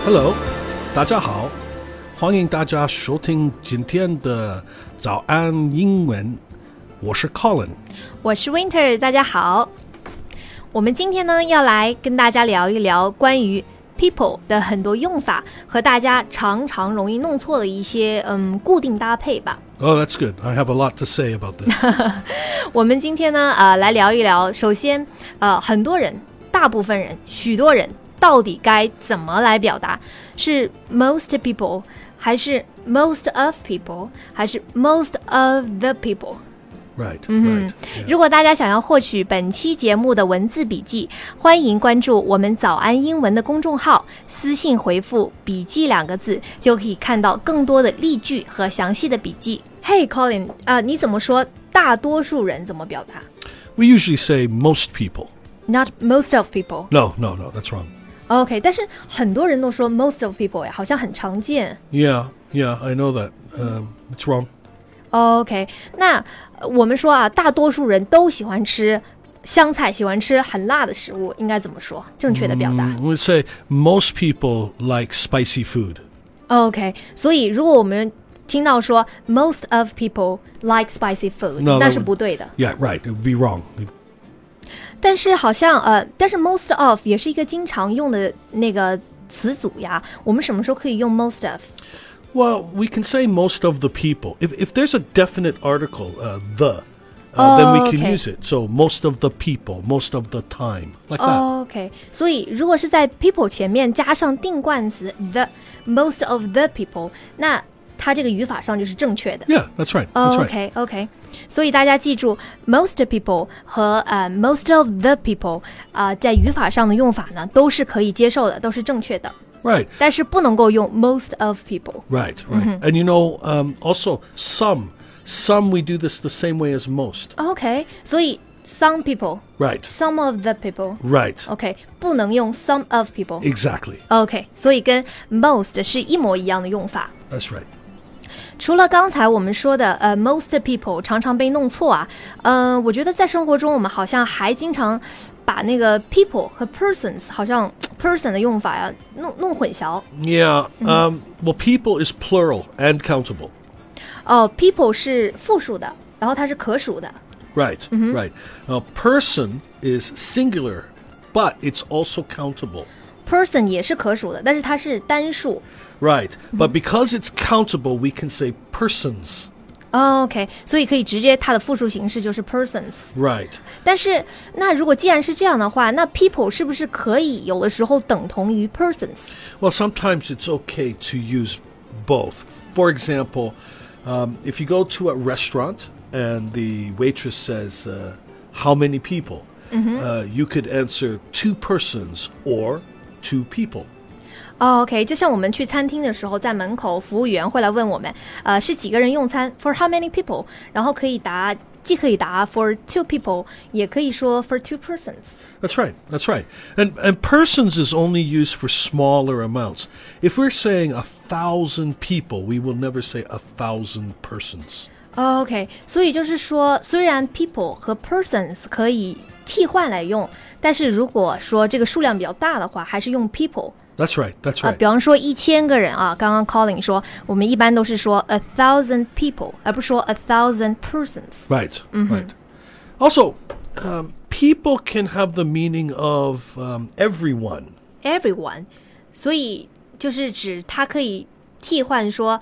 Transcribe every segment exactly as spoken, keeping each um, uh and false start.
Hello， 大家好，欢迎大家收听今天的早安英文。我是 Colin， 我是 Winter， 大家好。我们今天呢要来跟大家聊一聊关于 people 的很多用法和大家常常容易弄错的一些嗯固定搭配吧。 Oh, that's good. I have a lot to say about this. 我们今天呢呃来聊一聊，首先呃很多人、大部分人、许多人到底该怎么来表达？是 most people 还是 most of people 还是 most of the people？Right, 嗯 right, yeah. 如果大家想要获取本期节目的文字笔记，欢迎关注我们早安英文的公众号，私信回复笔记两个字，就可以看到更多的例句和详细的笔记。Hey Colin， 呃，你怎么说大多数人怎么表达？ We usually say most people. Not most of people. No, no, no, that's wrong. OK， 但是很多人都说 most of people 呀，好像很常见。 Yeah, yeah, I know that. Um, it's wrong.OK， 那我们说啊，大多数人都喜欢吃香菜，喜欢吃很辣的食物，应该怎么说？正确的表达。 Mm, we say most people like spicy food. OK， 所以如果我们听到说 most of people like spicy food， no, 那是不对的。 Yeah, right. It would be wrong. 但是好像呃，但是 most of 也是一个经常用的那个词组呀。我们什么时候可以用 most of？Well, we can say most of the people. If if there's a definite article, uh, the, uh, oh, then we can okay. use it. So most of the people, most of the time, like that. OK， 所以如果是在 people 前面加上定冠词 the, most of the people， 那它这个语法上就是正确的。 Yeah, that's right. That's right. OK, OK。所以大家记住 most people 和呃 most of the people 啊、呃，在语法上的用法呢，都是可以接受的，都是正确的。 Right. 但是不能够用 most of people. Right, right. Mm-hmm. And you know, um, also some, some we do this the same way as most. OK, 所以 some people. Right. Some of the people. Right. OK, 不能用 some of people. Exactly. OK, 所以跟 most 是一模一样的用法。 That's right. 除了刚才我们说的呃 most people 常常被弄错啊，嗯、呃，我觉得在生活中我们好像还经常把那个 people 和 persons 好像 person 的用法呀弄弄混淆。 Yeah, um, well, people is plural and countable. 哦、uh, ，people 是复数的，然后它是可数的。 Right, mm-hmm. right. A person is singular, but it's also countable. Person 也是可数的，但是它是单数。 Right, but because it's countable, we can say persons. OK， 所以可以直接它的复数形式就是 persons。 Right. 但是那如果既然是这样的话，那 people 是不是可以有的时候等同于 persons？ Well, sometimes it's okay to use both. For example, um, if you go to a restaurant and the waitress says, uh, how many people? Mm-hmm. Uh, you could answer two persons or two people. Oh, OK， 就像我们去餐厅的时候，在门口服务员会来问我们，呃，是几个人用餐 ？For how many people？ 然后可以答，既可以答 for two people， 也可以说 for two persons. That's right. That's right. And and persons is only used for smaller amounts. If we're saying a thousand people, we will never say a thousand persons. OK， 所以就是说，虽然 people 和 persons 可以替换来用，但是如果说这个数量比较大的话，还是用 people。That's right, that's right. 啊，比方说一千个人啊，刚刚 Colin 说，我们一般都是说 a thousand people， 而不是说 a thousand persons. Right, mm-hmm. right. Also, um, people can have the meaning of um, everyone. Everyone， 所以就是指它可以替换说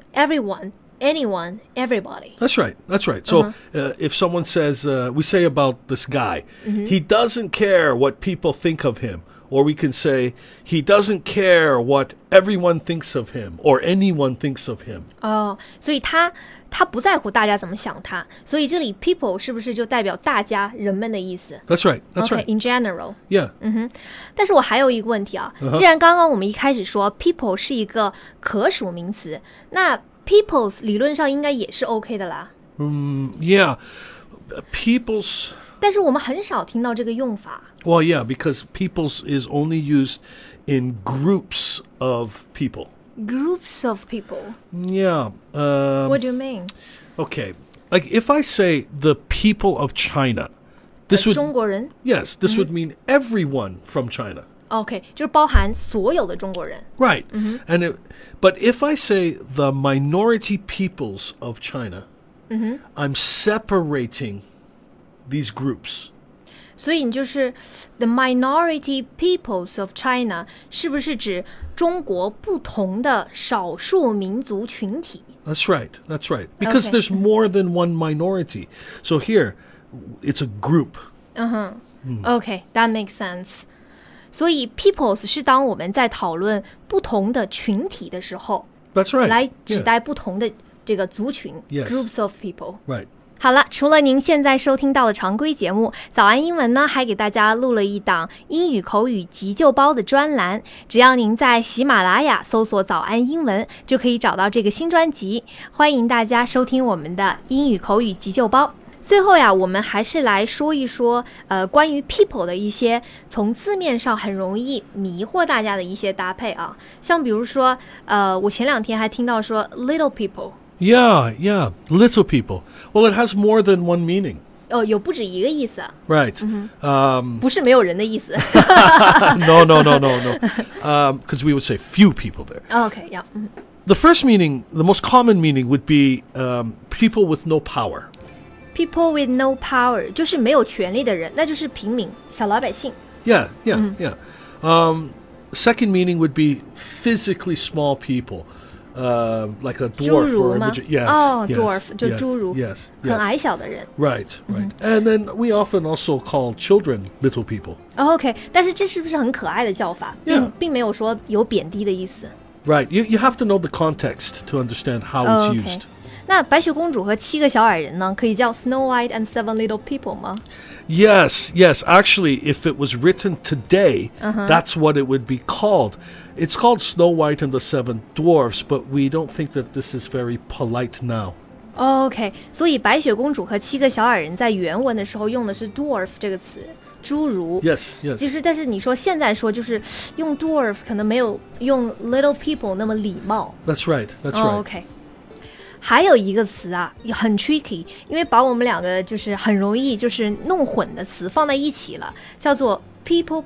everyone。Anyone, everybody. That's right. That's right. So, uh-huh. uh, if someone says, uh, we say about this guy, mm-hmm. he doesn't care what people think of him. Or we can say, he doesn't care what everyone thinks of him or anyone thinks of him. 哦，所以他他不在乎大家怎么想他，所以这里 people 是不是就代表大家人们的意思？ That's right. That's okay, right. In general. Yeah. 嗯哼。但是我还有一个问题啊， uh-huh. 既然刚刚我们一开始说 people 是一个可数名词，那 peoples 理论上应该也是 OK 的啦。 嗯 yeah. Peoples. 但是我们很少听到这个用法。 Well, yeah, because peoples is only used in groups of people. Groups of people? Yeah. Um, What do you mean? Okay. Like if I say the people of China, this would... 中国人? Yes, this mm-hmm. would mean everyone from China. OK， 就是包含所有的中国人。 Right. Mm-hmm. And it, but if I say the minority peoples of China, mm-hmm. I'm separating these groups. 所以你就是 the minority peoples of China 是不是指中国不同的少数民族群体？ That's right. That's right. Because Okay. there's more than one minority. So here, it's a group. 嗯哼、uh-huh. OK, that makes sense. 所以 peoples 是当我们在讨论不同的群体的时候 That's right. 来指 Yeah. 代不同的这个族群 Yes. groups of people. Right. 好了，除了您现在收听到的常规节目早安英文呢，还给大家录了一档英语口语急救包的专栏，只要您在喜马拉雅搜索早安英文就可以找到这个新专辑，欢迎大家收听我们的英语口语急救包。最后呀，我们还是来说一说呃关于 people 的一些从字面上很容易迷惑大家的一些搭配啊，像比如说呃我前两天还听到说 little people。Yeah, yeah, little people. Well, it has more than one meaning. 哦，有不止一个意思。 Right. Mm-hmm. Um, 不是没有人的意思。 no, no, no, no, no. Because um, we would say few people there. Okay, yeah. Mm-hmm. The first meaning, the most common meaning would be um, people with no power. People with no power 就是没有权利的人，那就是平民，小老百姓。 Yeah, yeah, mm-hmm. yeah. Um, second meaning would be physically small people. Uh, like a dwarf or a midget. Yes, oh, yes, dwarf, yes, 就侏儒， yes, yes. 很矮小的人。 Right, right. Mm-hmm. And then we often also call children little people. Oh, OK, 但是这是不是很可爱的叫法？ Yeah. 并, 并没有说有贬低的意思。 Right. You you have to know the context to understand how it's oh, okay. used. 那白雪公主和七个小矮人呢，可以叫 Snow White and Seven Little People 吗？ Yes, yes. Actually, if it was written today, uh-huh. that's what it would be called. It's called Snow White and the Seven Dwarfs, but we don't think that this is very polite now. OK, 所以白雪公主和七个小矮人在原文的时候用的是 dwarf 这个词，侏儒。 Yes, yes. 其实，但是你说现在说就是用 dwarf 可能没有用 little people 那么礼貌。 That's right, that's right. Oh, OK. 还有一个词啊，很 tricky， 因为把我们两个就是很容易就是弄混的词放在一起了，叫做 people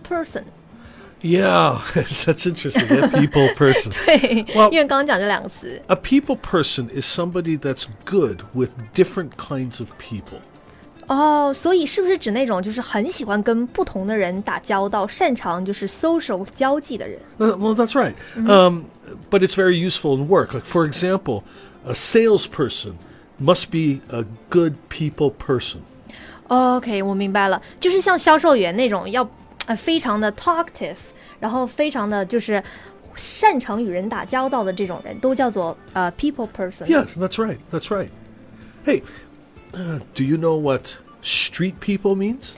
person。Yeah, that's interesting. A people person. 对， well, 因为刚刚讲这两个词。 A people person is somebody that's good with different kinds of people. 哦，所以是不是指那种就是很喜欢跟不同的人打交道，擅长就是 social 交际的人？ Uh, well, that's right. Mm-hmm. Um, but it's very useful in work. Like, for example, a salesperson must be a good people person. OK, 我明白了，就是像销售员那种要呃非常的 talkative， 然后非常的就是擅长与人打交道的这种人，都叫做呃 people person. Yes, that's right. That's right. Hey, uh, do you know what street people means?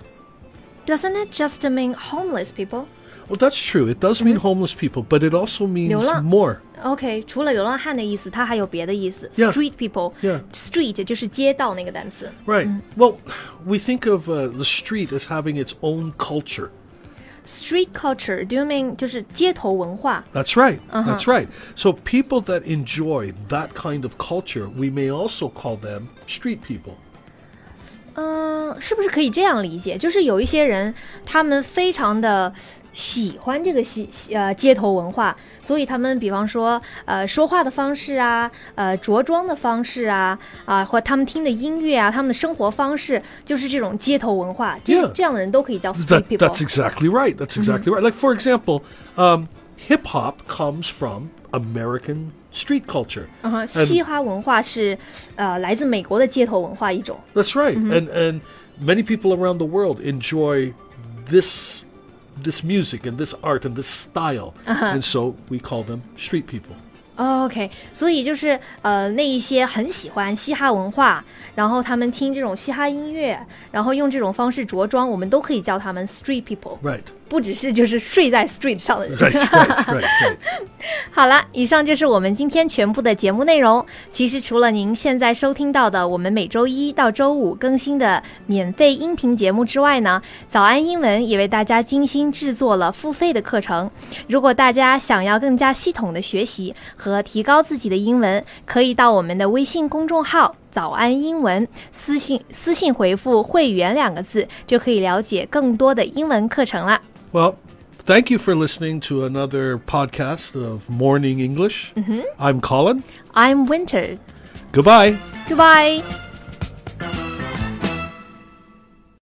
Doesn't it just mean homeless people? Well, that's true. It does mean mm-hmm. homeless people, but it also means more. OK, 除了流浪汉的意思，它还有别的意思。 Yeah. Street people. Yeah. Street 就是街道那个单词。 Right. Mm-hmm. Well, we think of uh, the street as having its own culture. Street culture, do you mean 就是街头文化？ That's right. Uh-huh. That's right. So people that enjoy that kind of culture, we may also call them street people. 嗯，是不是可以这样理解？就是有一些人，他们非常的喜欢这个西呃街头文化，所以他们比方说呃说话的方式啊，呃着装的方式啊，啊、呃、或他们听的音乐啊，他们的生活方式就是这种街头文化。这 Yeah. 这样的人都可以叫 street That, people. That's exactly right. That's exactly mm-hmm. right. Like, for example, um, hip hop comes from American street culture. Uh-huh. 嘻哈文化是呃来自美国的街头文化一种。 That's right. Mm-hmm. And and many people around the world enjoy this this music and this art and this style. Uh-huh. And so we call them street people. OK, 所以就是呃那一些很喜欢嘻哈文化，然后他们听这种嘻哈音乐，然后用这种方式着装，我们都可以叫他们 street people. Right. 不只是就是睡在 street 上的人。 Right, right, right, right. 好了，以上就是我们今天全部的节目内容。其实除了您现在收听到的我们每周一到周五更新的免费音频节目之外呢，早安英文也为大家精心制作了付费的课程。如果大家想要更加系统的学习和提高自己的英文，可以到我们的微信公众号早安英文，私信私信回复会员两个字，就可以了解更多的英文课程了。 Well, thank you for listening to another podcast of Morning English. I'm Colin. I'm Winter. Goodbye. Goodbye.